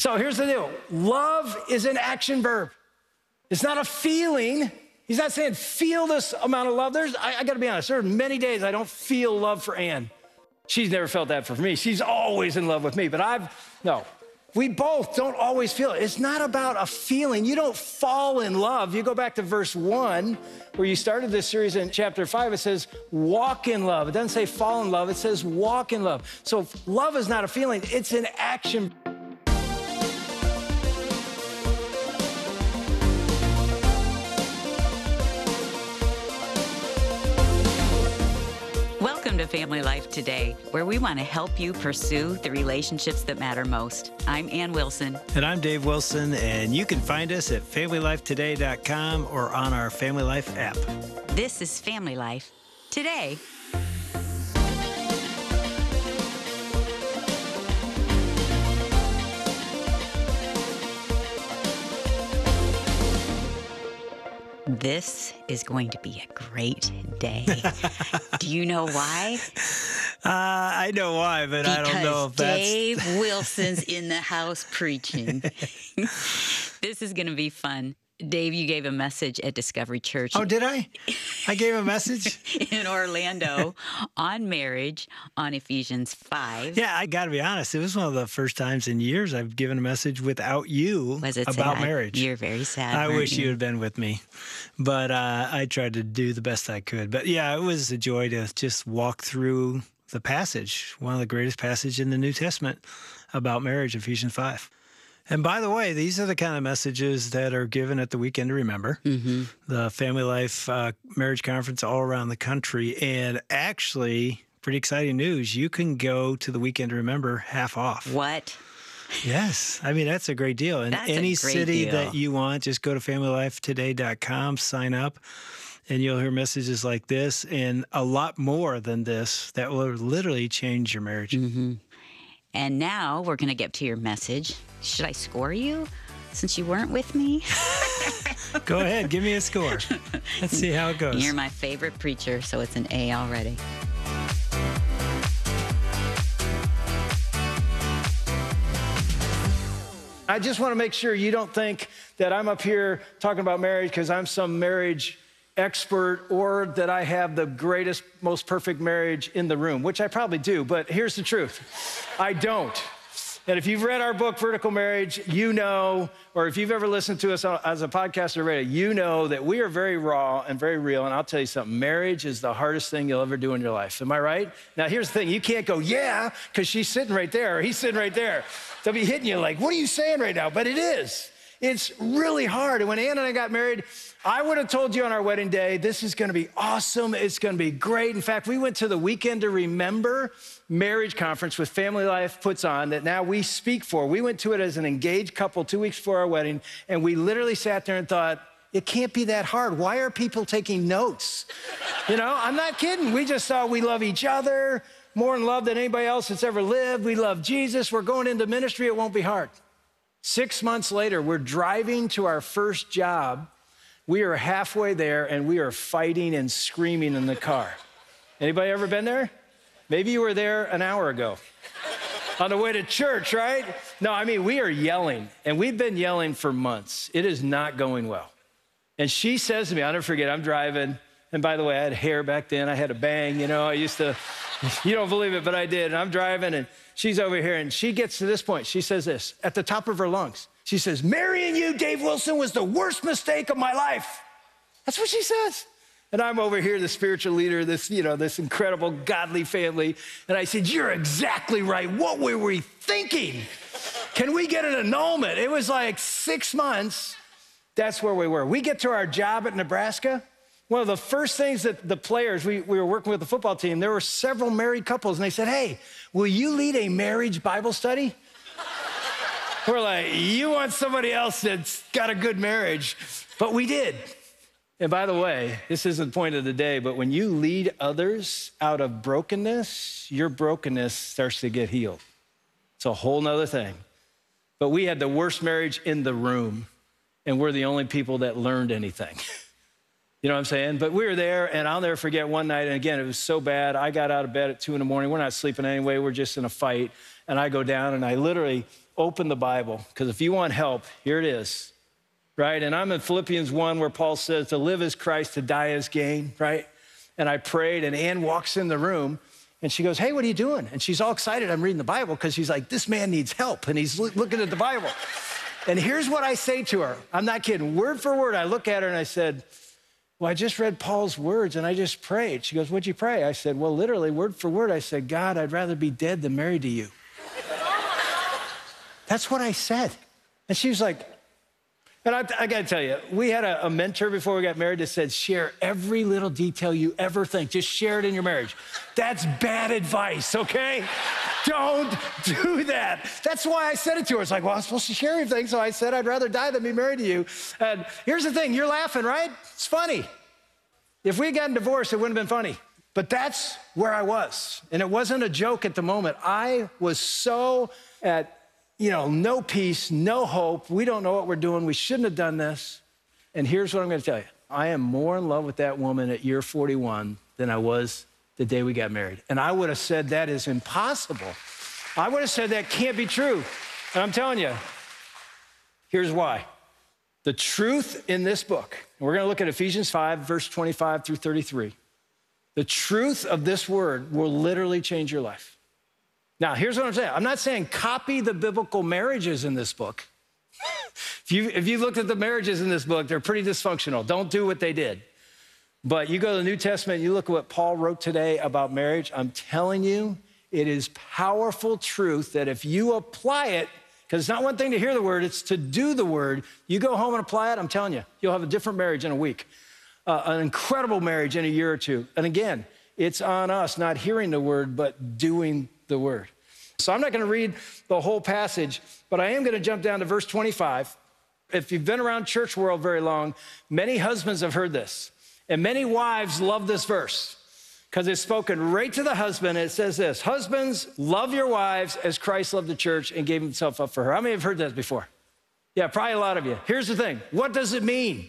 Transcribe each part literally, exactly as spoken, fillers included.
So here's the deal. Love is an action verb. It's not a feeling. He's not saying feel this amount of love. There's, I, I gotta be honest, there are many days I don't feel love for Ann. She's never felt that for me. She's always in love with me, but I've, no. We both don't always feel it. It's not about a feeling. You don't fall in love. You go back to verse one, where you started this series in chapter five, it says walk in love. It doesn't say fall in love, it says walk in love. So love is not a feeling, it's an action. Welcome to Family Life Today, where we want to help you pursue the relationships that matter most. I'm Ann Wilson. And I'm Dave Wilson, and you can find us at family life today dot com or on our Family Life app. This is Family Life Today. This is going to be a great day. Do you know why? Uh, I know why, but because I don't know if that's... Dave Wilson's in the house preaching. This is going to be fun. Dave, you gave a message at Discovery Church. Oh, did I? I gave a message? In Orlando on marriage on Ephesians five. Yeah, I got to be honest. It was one of the first times in years I've given a message without you Was it about sad? marriage. You're very sad. I weren't wish you you had been with me. But uh, I tried to do the best I could. But yeah, it was a joy to just walk through the passage, one of the greatest passages in the New Testament about marriage, Ephesians five. And by the way, these are the kind of messages that are given at the Weekend to Remember, mm-hmm. the Family Life uh, Marriage Conference all around the country. And actually, pretty exciting news, you can go to the Weekend to Remember half off. What? Yes. I mean, that's a great deal. And That's a any great city deal. that you want, just go to family life today dot com, sign up, and you'll hear messages like this and a lot more than this that will literally change your marriage. Mm-hmm. And now we're going to get to your message. Should I score you since you weren't with me? Go ahead. Give me a score. Let's see how it goes. You're my favorite preacher, so it's an A already. I just want to make sure you don't think that I'm up here talking about marriage because I'm some marriage expert or that I have the greatest, most perfect marriage in the room, which I probably do, but here's the truth. I don't. And if you've read our book, Vertical Marriage, you know, or if you've ever listened to us as a podcast or radio, you know that we are very raw and very real. And I'll tell you something, marriage is the hardest thing you'll ever do in your life. Am I right? Now, here's the thing. You can't go, yeah, because she's sitting right there, or he's sitting right there. They'll be hitting you like, what are you saying right now? But it is. It's really hard. And when Ann and I got married, I would have told you on our wedding day, this is going to be awesome. It's going to be great. In fact, we went to the Weekend to Remember marriage conference with Family Life puts on that now we speak for. We went to it as an engaged couple two weeks before our wedding, and we literally sat there and thought, it can't be that hard. Why are people taking notes? You know, I'm not kidding. We just saw we love each other more in love than anybody else that's ever lived. We love Jesus. We're going into ministry. It won't be hard. Six months later, we're driving to our first job. We are halfway there, and we are fighting and screaming in the car. Anybody ever been there? Maybe you were there an hour ago on the way to church, right? No, I mean, we are yelling, and we've been yelling for months. It is not going well. And she says to me, I'll never forget, I'm driving, and by the way, I had hair back then. I had a bang, you know, I used to, you don't believe it, but I did. And I'm driving, and she's over here, and she gets to this point. She says this at the top of her lungs. She says, marrying you, Dave Wilson, was the worst mistake of my life. That's what she says. And I'm over here, the spiritual leader, this, you know, this incredible godly family. And I said, you're exactly right. What were we thinking? Can we get an annulment? It was like six months. That's where we were. We get to our job at Nebraska. One of the first things that the players, we, we were working with the football team, there were several married couples, and they said, hey, will you lead a marriage Bible study? We're like, you want somebody else that's got a good marriage. But we did. And by the way, this isn't the point of the day, but when you lead others out of brokenness, your brokenness starts to get healed. It's a whole nother thing. But we had the worst marriage in the room, and we're the only people that learned anything. You know what I'm saying? But we were there, and I'll never forget one night, and again, it was so bad. I got out of bed at two in the morning. We're not sleeping anyway. We're just in a fight. And I go down, and I literally open the Bible, because if you want help, here it is, right? And I'm in Philippians one, where Paul says, to live is Christ, to die is gain, right? And I prayed, and Ann walks in the room, and she goes, hey, what are you doing? And she's all excited. I'm reading the Bible, because she's like, this man needs help, and he's looking at the Bible. And here's what I say to her. I'm not kidding. Word for word, I look at her, and I said, well, I just read Paul's words, and I just prayed. She goes, what'd you pray? I said, well, literally, word for word, I said, God, I'd rather be dead than married to you. That's what I said. And she was like, and I, I got to tell you, we had a, a mentor before we got married that said, share every little detail you ever think. Just share it in your marriage. That's bad advice, okay? Don't do that. That's why I said it to her. It's like, well, I'm supposed to share everything, so I said I'd rather die than be married to you. And here's the thing. You're laughing, right? It's funny. If we had gotten divorced, it wouldn't have been funny. But that's where I was. And it wasn't a joke at the moment. I was so at, you know, no peace, no hope. We don't know what we're doing. We shouldn't have done this. And here's what I'm going to tell you. I am more in love with that woman at year forty-one than I was the day we got married. And I would have said that is impossible. I would have said that can't be true. And I'm telling you, here's why. The truth in this book, and we're going to look at Ephesians five, verse twenty-five through thirty-three. The truth of this word will literally change your life. Now, here's what I'm saying. I'm not saying copy the biblical marriages in this book. if you if you looked at the marriages in this book, they're pretty dysfunctional. Don't do what they did. But you go to the New Testament, you look at what Paul wrote today about marriage. I'm telling you, it is powerful truth that if you apply it, because it's not one thing to hear the word, it's to do the word. You go home and apply it, I'm telling you, you'll have a different marriage in a week, uh, an incredible marriage in a year or two. And again, it's on us not hearing the word, but doing the word. So I'm not going to read the whole passage, but I am going to jump down to verse twenty-five. If you've been around church world very long, many husbands have heard this. And many wives love this verse because it's spoken right to the husband. And it says this, husbands, love your wives as Christ loved the church and gave himself up for her. How many have heard that before? Yeah, probably a lot of you. Here's the thing. What does it mean?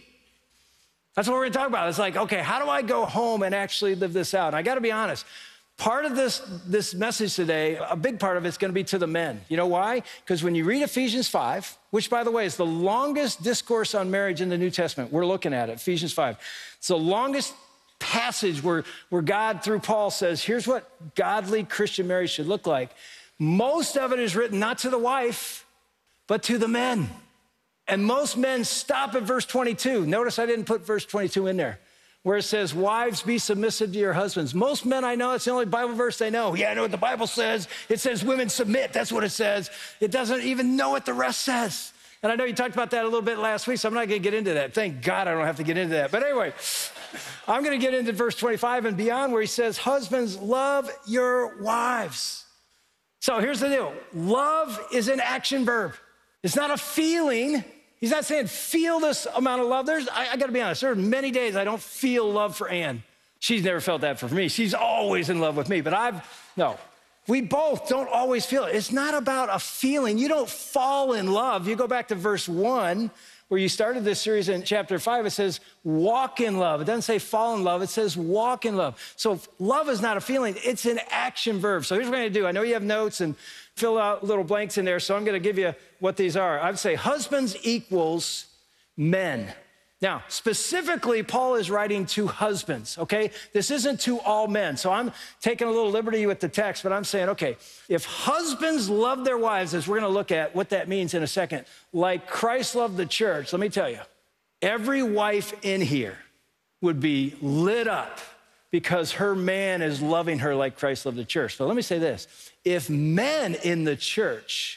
That's what we're going to talk about. It's like, okay, how do I go home and actually live this out? And I got to be honest. Part of this, this message today, a big part of it's going to be to the men. You know why? Because when you read Ephesians five, which, by the way, is the longest discourse on marriage in the New Testament, we're looking at it, Ephesians five. It's the longest passage where, where God, through Paul, says, here's what godly Christian marriage should look like. Most of it is written not to the wife, but to the men. And most men stop at verse twenty-two. Notice I didn't put verse twenty-two in there, where it says, wives, be submissive to your husbands. Most men I know, it's the only Bible verse they know. Yeah, I know what the Bible says. It says women submit. That's what it says. It doesn't even know what the rest says. And I know you talked about that a little bit last week, so I'm not going to get into that. Thank God I don't have to get into that. But anyway, I'm going to get into verse twenty-five and beyond, where he says, husbands, love your wives. So here's the deal. Love is an action verb. It's not a feeling. He's not saying feel this amount of love. There's, I, I got to be honest, there are many days I don't feel love for Ann. She's never felt that for me. She's always in love with me, but I've, no. We both don't always feel it. It's not about a feeling. You don't fall in love. You go back to verse one, where you started this series in chapter five. It says walk in love. It doesn't say fall in love. It says walk in love. So love is not a feeling. It's an action verb. So here's what we're going to do. I know you have notes and fill out little blanks in there, so I'm going to give you what these are. I would say husbands equals men. Now, specifically, Paul is writing to husbands, okay? This isn't to all men. So I'm taking a little liberty with the text, but I'm saying, okay, if husbands love their wives, as we're going to look at what that means in a second, like Christ loved the church, let me tell you, every wife in here would be lit up because her man is loving her like Christ loved the church. But let me say this. If men in the church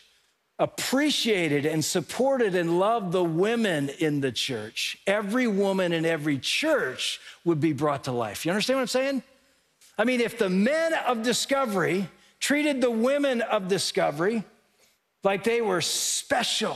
appreciated and supported and loved the women in the church, every woman in every church would be brought to life. You understand what I'm saying? I mean, if the men of Discovery treated the women of Discovery like they were special,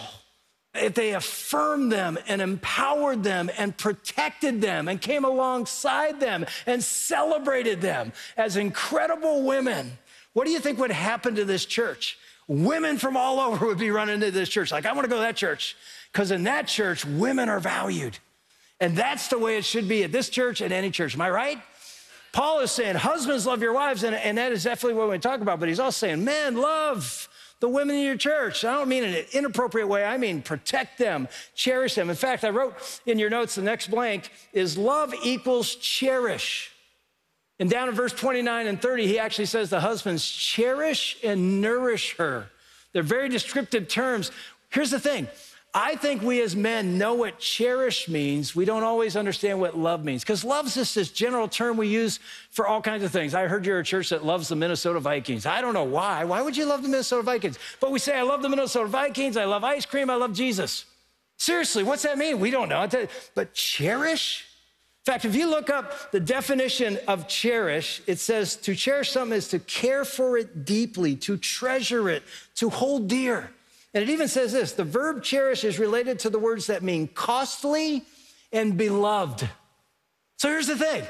if they affirmed them and empowered them and protected them and came alongside them and celebrated them as incredible women, what do you think would happen to this church? Women from all over would be running into this church. Like, I want to go to that church, because in that church, women are valued. And that's the way it should be at this church and any church. Am I right? Paul is saying, husbands, love your wives, and, and that is definitely what we talk about, but he's also saying, men, love the women in your church. I don't mean in an inappropriate way. I mean protect them, cherish them. In fact, I wrote in your notes, the next blank is love equals cherish. And down in verse twenty-nine and thirty, he actually says the husbands cherish and nourish her. They're very descriptive terms. Here's the thing. I think we as men know what cherish means. We don't always understand what love means, because love's just this general term we use for all kinds of things. I heard you're a church that loves the Minnesota Vikings. I don't know why. Why would you love the Minnesota Vikings? But we say, I love the Minnesota Vikings. I love ice cream. I love Jesus. Seriously, what's that mean? We don't know. But cherish? In fact, if you look up the definition of cherish, it says to cherish something is to care for it deeply, to treasure it, to hold dear. And it even says this, the verb cherish is related to the words that mean costly and beloved. So here's the thing.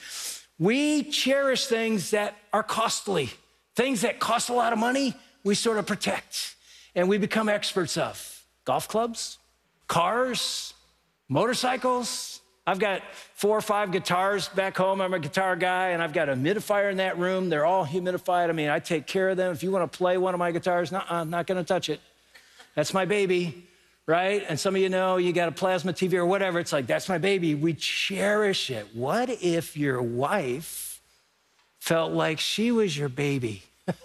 We cherish things that are costly. Things that cost a lot of money, we sort of protect and we become experts of. Golf clubs, cars, motorcycles. I've got four or five guitars back home. I'm a guitar guy, and I've got a humidifier in that room. They're all humidified. I mean, I take care of them. If you want to play one of my guitars, no, I'm not going to touch it. That's my baby, right? And some of you know you got a plasma T V or whatever. It's like, that's my baby. We cherish it. What if your wife felt like she was your baby?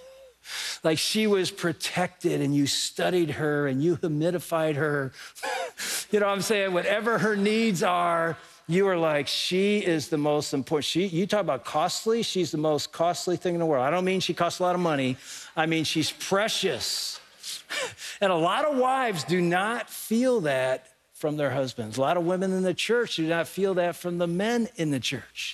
Like she was protected and you studied her and you humidified her. You know what I'm saying? Whatever her needs are, you are like, she is the most important. She, you talk about costly, she's the most costly thing in the world. I don't mean she costs a lot of money. I mean, she's precious. And a lot of wives do not feel that from their husbands. A lot of women in the church do not feel that from the men in the church.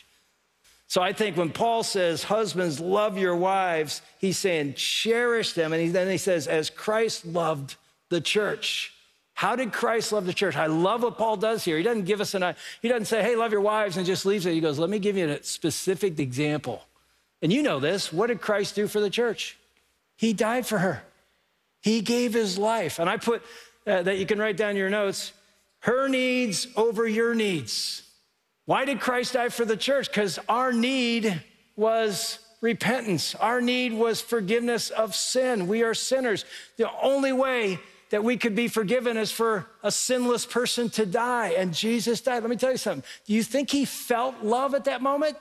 So I think when Paul says, husbands, love your wives, he's saying, cherish them. And he, then he says, as Christ loved the church. How did Christ love the church? I love what Paul does here. He doesn't give us an, he doesn't say, hey, love your wives, and just leaves it. He goes, let me give you a specific example. And you know this. What did Christ do for the church? He died for her. He gave his life. And I put uh, that you can write down your notes, her needs over your needs. Why did Christ die for the church? Because our need was repentance. Our need was forgiveness of sin. We are sinners. The only way that we could be forgiven is for a sinless person to die. And Jesus died. Let me tell you something. Do you think he felt love at that moment?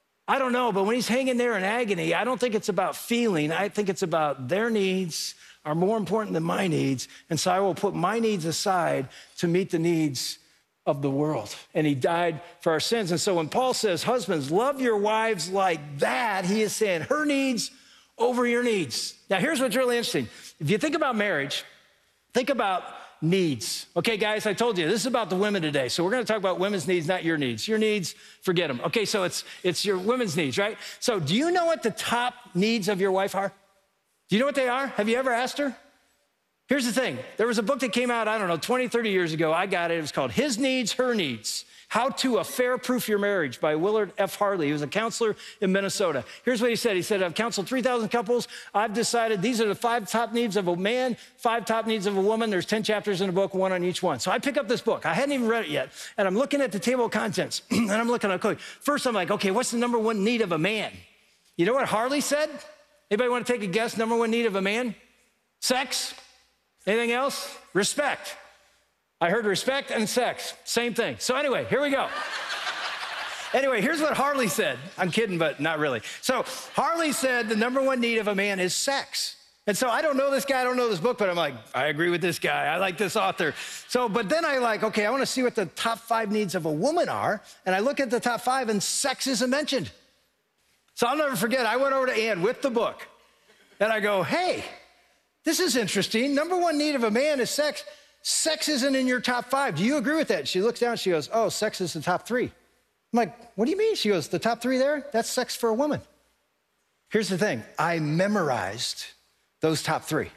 I don't know, but when he's hanging there in agony, I don't think it's about feeling. I think it's about their needs are more important than my needs. And so I will put my needs aside to meet the needs of the world. And he died for our sins. And so when Paul says, husbands, love your wives like that, he is saying her needs over your needs. Now, here's what's really interesting. If you think about marriage, think about needs. Okay, guys, I told you, this is about the women today. So we're going to talk about women's needs, not your needs. Your needs, forget them. Okay, so it's, it's your women's needs, right? So do you know what the top needs of your wife are? Do you know what they are? Have you ever asked her? Here's the thing. There was a book that came out, I don't know, twenty, thirty years ago. I got it. It was called His Needs, Her Needs. How to Affair-Proof Your Marriage by Willard F. Harley. He was a counselor in Minnesota. Here's what he said. He said, I've counseled three thousand couples. I've decided these are the five top needs of a man, five top needs of a woman. There's ten chapters in the book, one on each one. So I pick up this book. I hadn't even read it yet. And I'm looking at the table of contents. And I'm looking at, okay, first I'm like, okay, what's the number one need of a man? You know what Harley said? Anybody want to take a guess? Number one need of a man? Sex? Anything else? Respect. I heard respect and sex. Same thing. So anyway, here we go. Anyway, here's what Harley said. I'm kidding, but not really. So Harley said the number one need of a man is sex. And so I don't know this guy, I don't know this book, but I'm like, I agree with this guy. I like this author. So, but then I like, okay, I want to see what the top five needs of a woman are. And I look at the top five and sex isn't mentioned. So I'll never forget, I went over to Ann with the book. And I go, hey, this is interesting. Number one need of a man is sex. Sex isn't in your top five. Do you agree with that? She looks down, she goes, oh, sex is the top three. I'm like, what do you mean? She goes, the top three there? That's sex for a woman. Here's the thing. I memorized those top three.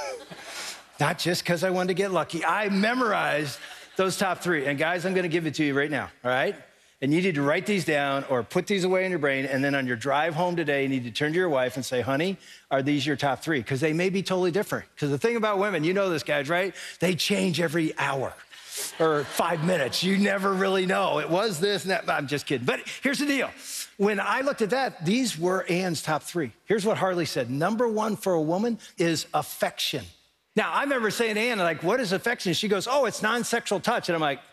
Not just because I wanted to get lucky. I memorized those top three. And guys, I'm going to give it to you right now, all right? And you need to write these down or put these away in your brain. And then on your drive home today, you need to turn to your wife and say, honey, are these your top three? Because they may be totally different. Because the thing about women, you know this, guys, right? They change every hour. or five minutes. You never really know. It was this and that. I'm just kidding. But here's the deal. When I looked at that, these were Ann's top three. Here's what Harley said. Number one for a woman is affection. Now, I remember saying to Ann, like, what is affection? She goes, oh, it's non-sexual touch. And I'm like,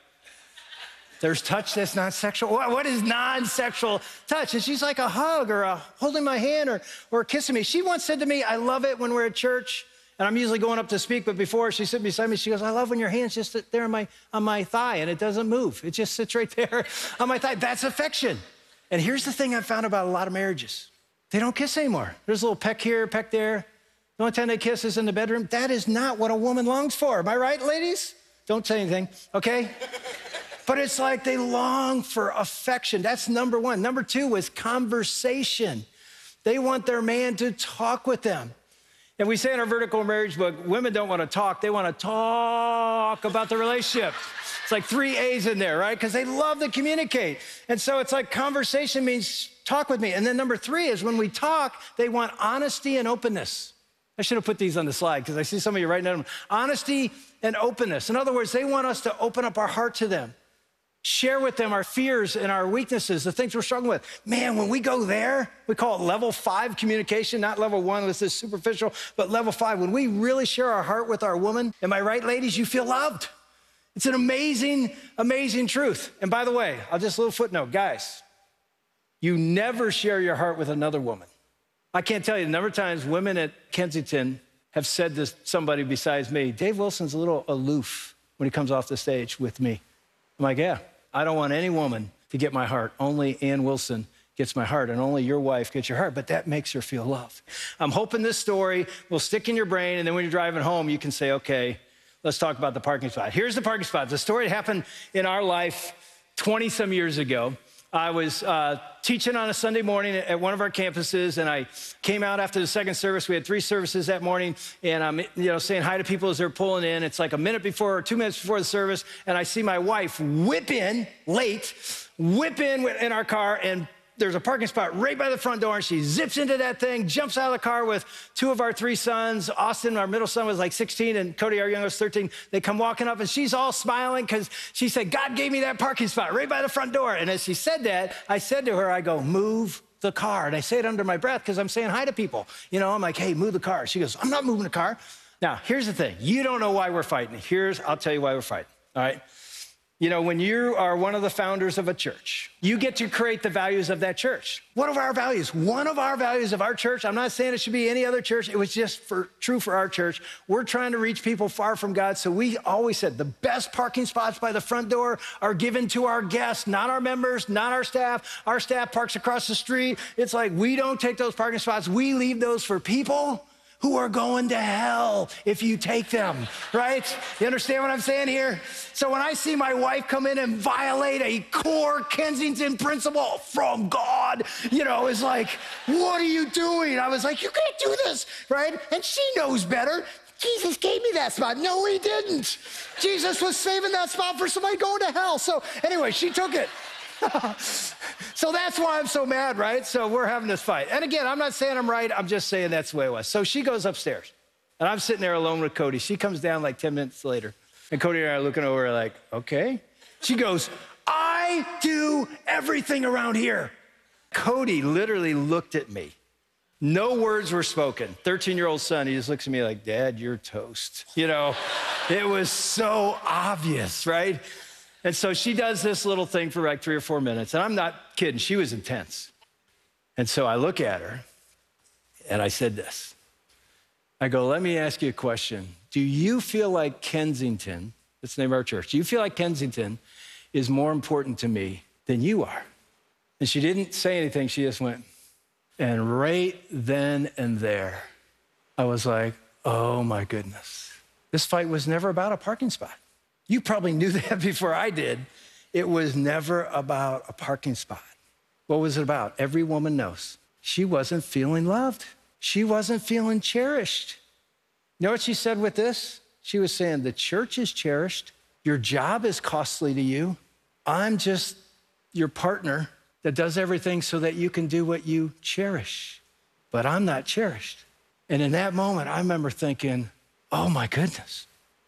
there's touch that's non-sexual? What is non-sexual touch? And she's like a hug or a holding my hand or, or kissing me. She once said to me, I love it when we're at church. And I'm usually going up to speak, but before she sat beside me, she goes, I love when your hand's just there on my, on my thigh and it doesn't move. It just sits right there on my thigh. That's affection. And here's the thing I've found about a lot of marriages. They don't kiss anymore. There's a little peck here, peck there. The only time they kiss is in the bedroom. That is not what a woman longs for. Am I right, ladies? Don't say anything, okay? But it's like they long for affection. That's number one. Number two is conversation. They want their man to talk with them. And we say in our vertical marriage book, women don't want to talk. They want to talk about the relationship. It's like three A's in there, right? Because they love to communicate. And so it's like conversation means talk with me. And then number three is when we talk, they want honesty and openness. I should have put these on the slide because I see some of you writing down. Honesty and openness. In other words, they want us to open up our heart to them. Share with them our fears and our weaknesses, the things we're struggling with. Man, when we go there, we call it level five communication, not level one, this is superficial, but level five. When we really share our heart with our woman, am I right, ladies? You feel loved. It's an amazing, amazing truth. And by the way, I'll just a little footnote, guys, you never share your heart with another woman. I can't tell you the number of times women at Kensington have said to somebody besides me, Dave Wilson's a little aloof when he comes off the stage with me. I'm like, yeah, I don't want any woman to get my heart. Only Ann Wilson gets my heart, and only your wife gets your heart, but that makes her feel loved. I'm hoping this story will stick in your brain, and then when you're driving home, you can say, okay, let's talk about the parking spot. Here's the parking spot. The story happened in our life twenty-some years ago. I was uh, teaching on a Sunday morning at one of our campuses, and I came out after the second service. We had three services that morning, and I'm you know, saying hi to people as they're pulling in. It's like a minute before or two minutes before the service, and I see my wife whip in, late, whip in in our car, and there's a parking spot right by the front door, and she zips into that thing, jumps out of the car with two of our three sons. Austin, our middle son, was like sixteen, and Cody, our youngest, thirteen. They come walking up, and she's all smiling because she said, God gave me that parking spot right by the front door. And as she said that, I said to her, I go, move the car. And I say it under my breath because I'm saying hi to people. You know, I'm like, hey, move the car. She goes, I'm not moving the car. Now, here's the thing. You don't know why we're fighting. Here's, I'll tell you why we're fighting, all right? You know, when you are one of the founders of a church, you get to create the values of that church. What are our values? One of our values of our church, I'm not saying it should be any other church. It was just for, true for our church. We're trying to reach people far from God. So we always said the best parking spots by the front door are given to our guests, not our members, not our staff. Our staff parks across the street. It's like we don't take those parking spots. We leave those for people who are going to hell if you take them, right? You understand what I'm saying here? So when I see my wife come in and violate a core Kensington principle from God, you know, it's like, what are you doing? I was like, you can't do this, right? And she knows better. Jesus gave me that spot. No, he didn't. Jesus was saving that spot for somebody going to hell. So anyway, she took it. So that's why I'm so mad, right? So we're having this fight. And again, I'm not saying I'm right. I'm just saying that's the way it was. So she goes upstairs, and I'm sitting there alone with Cody. She comes down like ten minutes later, and Cody and I are looking over like, okay. She goes, I do everything around here. Cody literally looked at me. No words were spoken. thirteen-year-old son, he just looks at me like, Dad, you're toast. You know, it was so obvious, right? And so she does this little thing for like three or four minutes. And I'm not kidding. She was intense. And so I look at her and I said this. I go, let me ask you a question. Do you feel like Kensington, that's the name of our church, do you feel like Kensington is more important to me than you are? And she didn't say anything. She just went, and right then and there, I was like, oh my goodness. This fight was never about a parking spot. You probably knew that before I did. It was never about a parking spot. What was it about? Every woman knows. She wasn't feeling loved. She wasn't feeling cherished. You know what she said with this? She was saying, the church is cherished. Your job is costly to you. I'm just your partner that does everything so that you can do what you cherish. But I'm not cherished. And in that moment, I remember thinking, oh my goodness.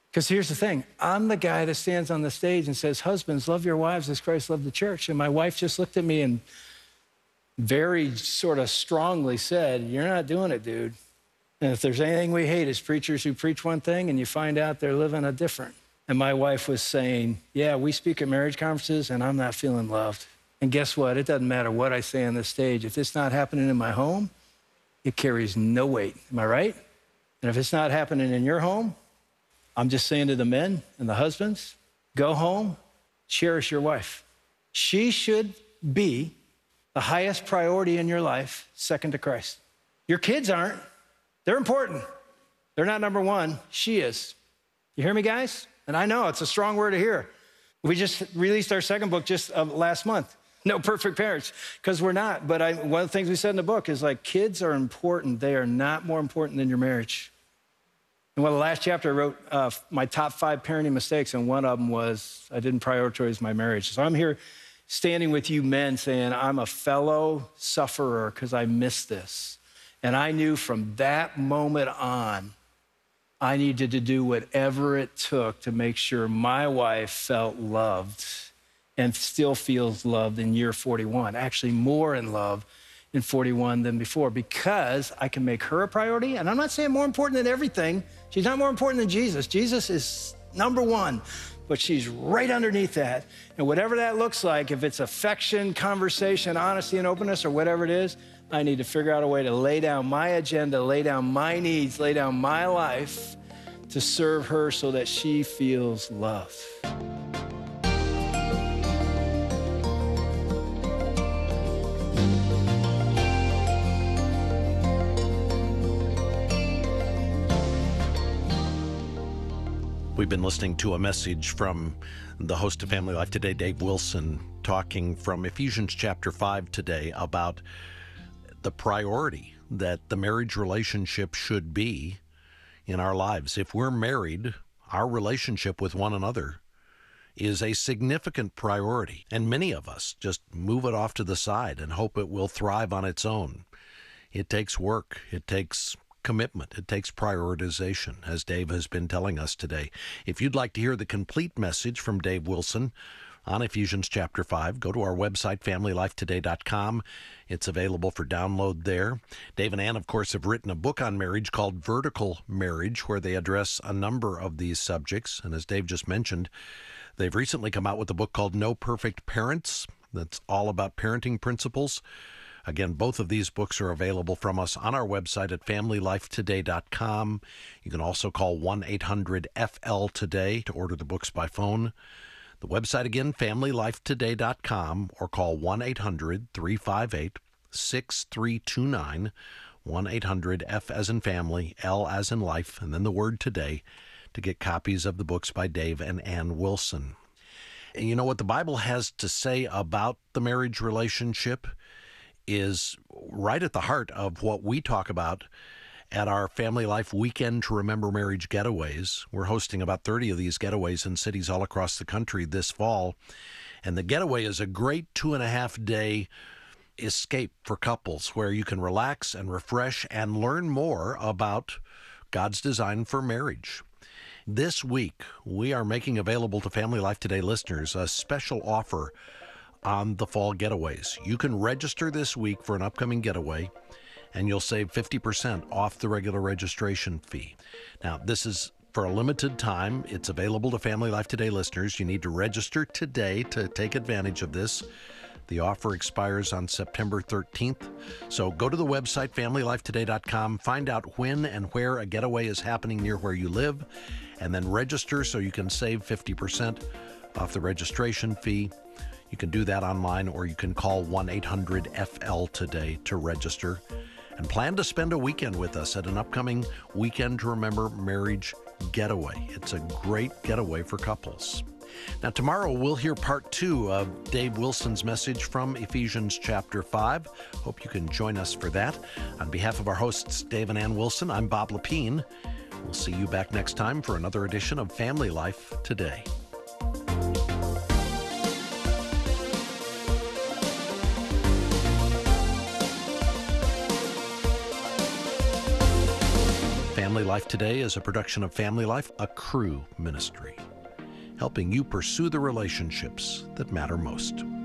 Because here's the thing, I'm the guy that stands on the stage and says, husbands, love your wives as Christ loved the church. And my wife just looked at me and very sort of strongly said, you're not doing it, dude. And if there's anything we hate, it's preachers who preach one thing and you find out they're living a different. And my wife was saying, yeah, we speak at marriage conferences and I'm not feeling loved. And guess what? It doesn't matter what I say on the stage. If it's not happening in my home, it carries no weight. Am I right? And if it's not happening in your home, I'm just saying to the men and the husbands, go home, cherish your wife. She should be the highest priority in your life, second to Christ. Your kids aren't. They're important. They're not number one. She is. You hear me, guys? And I know it's a strong word to hear. We just released our second book just uh, last month. No perfect parents, because we're not. But I, one of the things we said in the book is like, kids are important. They are not more important than your marriage. And well, the last chapter I wrote uh, my top five parenting mistakes, and one of them was I didn't prioritize my marriage. So I'm here standing with you men saying, I'm a fellow sufferer because I missed this. And I knew from that moment on, I needed to do whatever it took to make sure my wife felt loved and still feels loved in year forty-one, actually more in love in forty-one than before, because I can make her a priority. And I'm not saying more important than everything. She's not more important than Jesus. Jesus is number one, but she's right underneath that. And whatever that looks like, if it's affection, conversation, honesty, and openness, or whatever it is, I need to figure out a way to lay down my agenda, lay down my needs, lay down my life to serve her so that she feels loved. We've been listening to a message from the host of Family Life Today, Dave Wilson, talking from Ephesians chapter five today about the priority that the marriage relationship should be in our lives. If we're married, our relationship with one another is a significant priority, and many of us just move it off to the side and hope it will thrive on its own. It takes work. It takes commitment. It takes prioritization, as Dave has been telling us today. If you'd like to hear the complete message from Dave Wilson on Ephesians chapter five, go to our website, family life today dot com. It's available for download there. Dave and Ann, of course, have written a book on marriage called Vertical Marriage, where they address a number of these subjects. And as Dave just mentioned, they've recently come out with a book called No Perfect Parents, that's all about parenting principles. Again, both of these books are available from us on our website at family life today dot com. You can also call one eight hundred F L today to order the books by phone. The website again, family life today dot com, or call one eight hundred three five eight six three two nine, one eight hundred F as in family, L as in life, and then the word today, to get copies of the books by Dave and Ann Wilson. And you know what the Bible has to say about the marriage relationship is right at the heart of what we talk about at our Family Life Weekend to Remember Marriage getaways. We're hosting about thirty of these getaways in cities all across the country this fall. And the getaway is a great two and a half day escape for couples where you can relax and refresh and learn more about God's design for marriage. This week, we are making available to Family Life Today listeners a special offer on the fall getaways. You can register this week for an upcoming getaway, and you'll save fifty percent off the regular registration fee. Now, this is for a limited time. It's available to Family Life Today listeners. You need to register today to take advantage of this. The offer expires on September thirteenth. So go to the website, family life today dot com, find out when and where a getaway is happening near where you live, and then register so you can save fifty percent off the registration fee. You can do that online, or you can call one eight hundred F L today to register. And plan to spend a weekend with us at an upcoming Weekend to Remember Marriage getaway. It's a great getaway for couples. Now, tomorrow we'll hear part two of Dave Wilson's message from Ephesians chapter five. Hope you can join us for that. On behalf of our hosts, Dave and Ann Wilson, I'm Bob Lepine. We'll see you back next time for another edition of Family Life Today. Family Life Today is a production of Family Life, a Cru ministry, helping you pursue the relationships that matter most.